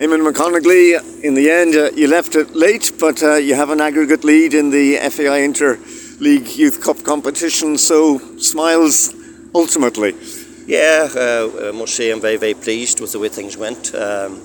Eamon McConaughey, in the end, you left it late, but you have an aggregate lead in the FAI Inter-League Youth Cup competition, so smiles ultimately. Yeah, I must say I'm very, very pleased with the way things went.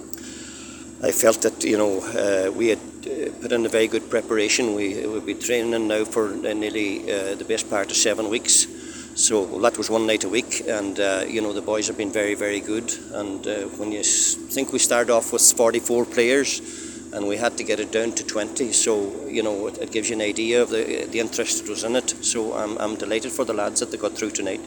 I felt that, we had put in a very good preparation. We've been training now for nearly the best part of 7 weeks. So that was one night a week, and the boys have been very, very good. And when you think we started off with 44 players, and we had to get it down to 20, so it gives you an idea of the interest that was in it. So I'm delighted for the lads that they got through tonight.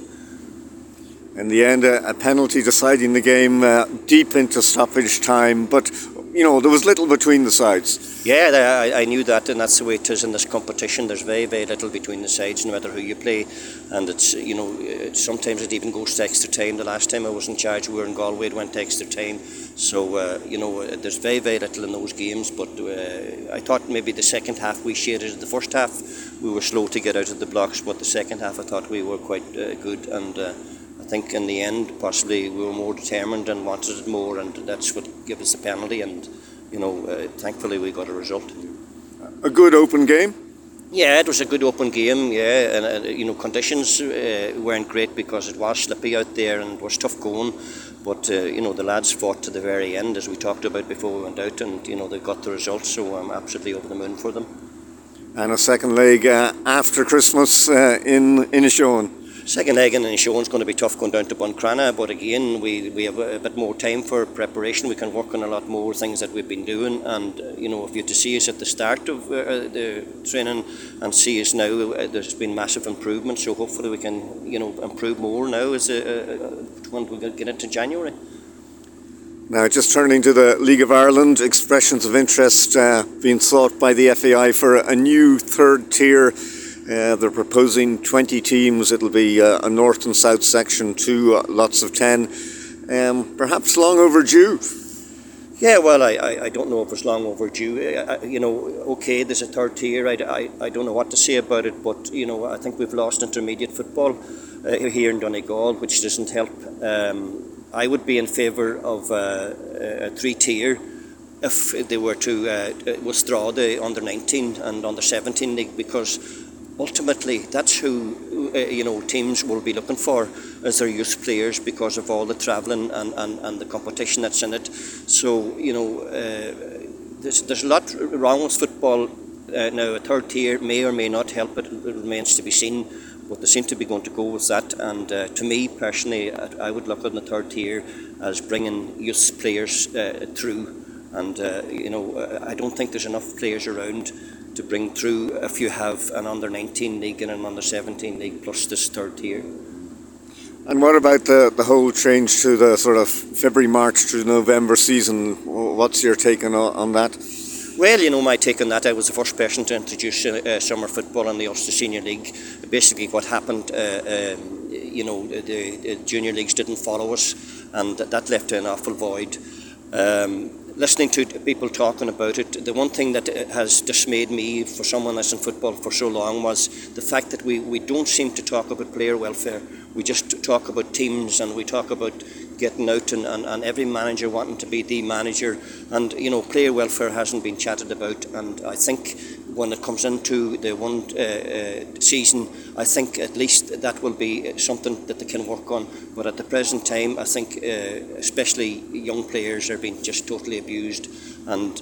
In the end, a penalty deciding the game deep into stoppage time, but there was little between the sides. Yeah, I knew that, and that's the way it is in this competition. There's very, very little between the sides, no matter who you play. And it's, sometimes it even goes to extra time. The last time I was in charge, we were in Galway, it went to extra time. So, there's very, very little in those games. But I thought maybe the second half we shaded. The first half we were slow to get out of the blocks, but the second half I thought we were quite good. And I think in the end, possibly we were more determined and wanted it more, and that's what gave us the penalty. And thankfully we got a result. A good open game? Yeah, it was a good open game. Yeah, and conditions weren't great because it was slippy out there and it was tough going. But the lads fought to the very end, as we talked about before we went out, and they got the result. So I'm absolutely over the moon for them. And a second leg after Christmas in Inishowen. Second leg in Inishowen is going to be tough going down to Buncrana, but again we have a bit more time for preparation. We can work on a lot more things that we've been doing, and if you to see us at the start of the training and see us now, there's been massive improvement. So hopefully we can improve more now as when we get into January. Now, just turning to the League of Ireland, expressions of interest being sought by the FAI for a new third tier. They're proposing 20 teams. It'll be a north and south section, 2 lots of 10. Perhaps long overdue. Yeah, well, I don't know if it's long overdue. Okay, there's a third tier. I don't know what to say about it, but I think we've lost intermediate football here in Donegal, which doesn't help. I would be in favour of a 3-tier if they were to withdraw the under-19 and under-17 league, because ultimately that's who teams will be looking for as their youth players, because of all the travelling and the competition that's in it. So there's a lot wrong with football now. A third tier may or may not help, it remains to be seen, but they seem to be going to go with that. And to me personally, I would look on the third tier as bringing youth players through, and I don't think there's enough players around to bring through if you have an under-19 league and an under-17 league plus this third tier. And what about the whole change to the sort of February, March to November season? What's your take on that? Well, my take on that, I was the first person to introduce summer football in the Ulster Senior League. Basically what happened, the junior leagues didn't follow us, and that left an awful void. Listening to people talking about it, the one thing that has dismayed me for someone that's in football for so long was the fact that we don't seem to talk about player welfare. We just talk about teams, and we talk about getting out and every manager wanting to be the manager, and player welfare hasn't been chatted about. And I think when it comes into the one season, I think at least that will be something that they can work on. But at the present time, I think especially young players are being just totally abused. And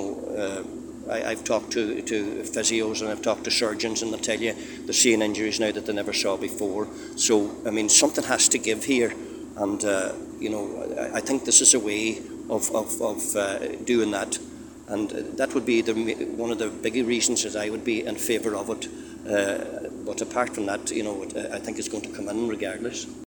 I've talked to physios and I've talked to surgeons, and they'll tell you they're seeing injuries now that they never saw before. So something has to give here, and I think this is a way of doing that. And that would be one of the bigger reasons that I would be in favour of it. But apart from that, I think it's going to come in regardless.